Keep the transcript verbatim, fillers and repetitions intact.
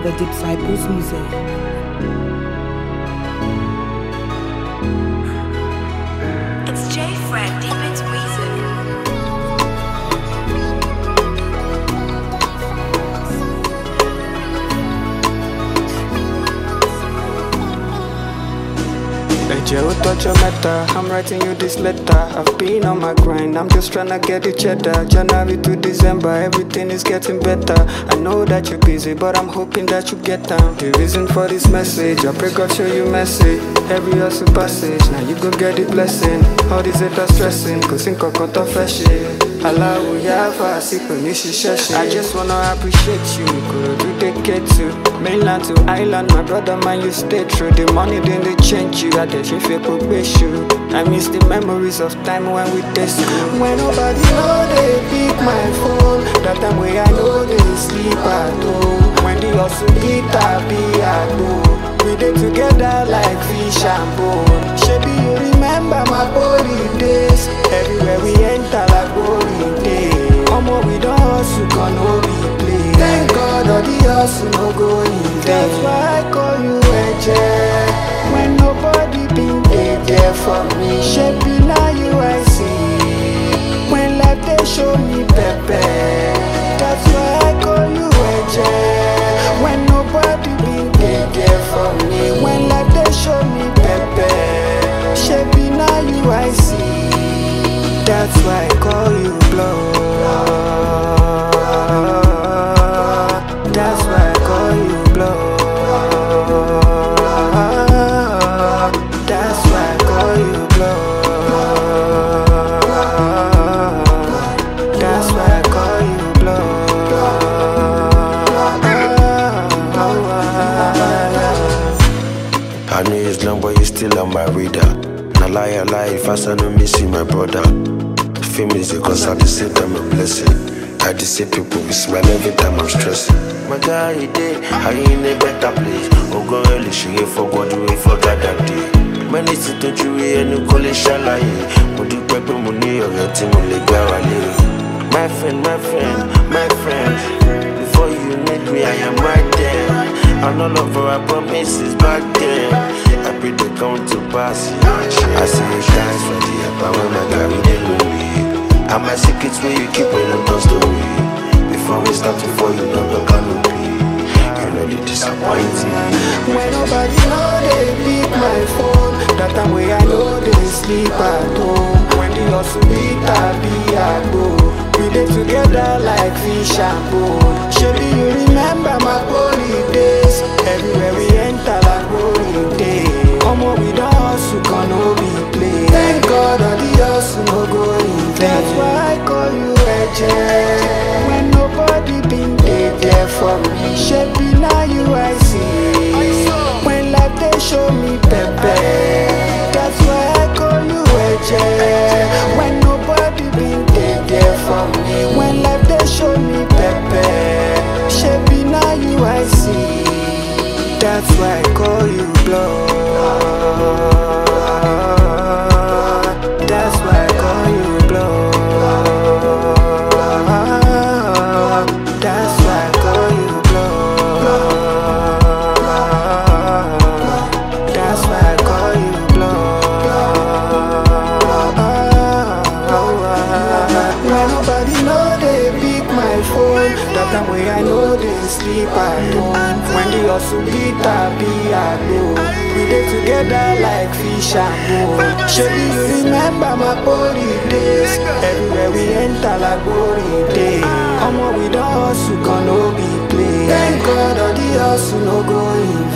The Disciples Music. It's J Fred Deepens Music. I'm writing you this letter. I've been on my grind, I'm just tryna get the cheddar. January to December, everything is getting better. I know that you're busy, but I'm hoping that you get down. The reason for this message, I pray God show you message. Every hustle passage, now you go get the blessing. All these haters stressing, cause in kokoto fashion. Allah will have a secret, I just wanna appreciate you. Could you take it to mainland to island? My brother, man, you stay true. The money then they change you. I just if you probation. I miss the memories of time when we taste school. When nobody know they pick my phone. That time where I know they sleep at home. When the hustle beat I be at home. We did together like fish and bone. Shebi you remember my body days. Everywhere we enter like boring day. Omo we don't hustle, can no be play. Thank God all the hustle no go in vain. That's why I call you Eje. When nobody been there, there for me. Shebi now you I see. When life they show me pepe. That's why I call you Eje. When nobody been there, there for me. When life they show me pepe. Shebi now you I see. That's why I call you blood. That's why I call you blood. That's why I call you blood. That's why I call you blood. I know it's long, but you still on my radar. Now lie a lie, if I say no miss you, my brother. Fame is because I just say I'm a blessing. I just say people will smile every time I'm stressing. My guy, he did, I in a better place. Oh, go early, she ain't for God, we forgot that day. Many sit to you, and you call it shalaye. Would you pay money or your team will go My friend, my friend, my friend. Before you need me, I am right there. And all of our promises back then. I pray they come to pass. I say thanks for the help when I carry them with me. And my secrets where you keep when I'm lost away. Before we start to fall, you know the canopy. You know the disappointing. When nobody know they pick my phone. That time where I know they sleep at home. When the hustle beat I be at home. We did together like fish and bone. Shebi you remember my holy days. Everywhere we enter like holy day. Omo we don't hustle, can no be play. Thank God all the hustle no go in vain. That's why I call you Eje. When nobody been there, there for me. Shebi now you I see. When life they show me pepe. That's why I call you Eje. When nobody been there, there for me. When life they show me pepe. Shebi now you I see. That's why I call you blood. That's why I call you blood. That's why I call you blood. That's why I call you blood. When nobody know they pick my phone. That time where I know they sleep at home. When the hustle beat I be at home. We did together like fish and bone. Shebi you remember my body days. Everywhere we enter like boring day. Omo we don't hustle, can no be play. Thank God all the hustle no go in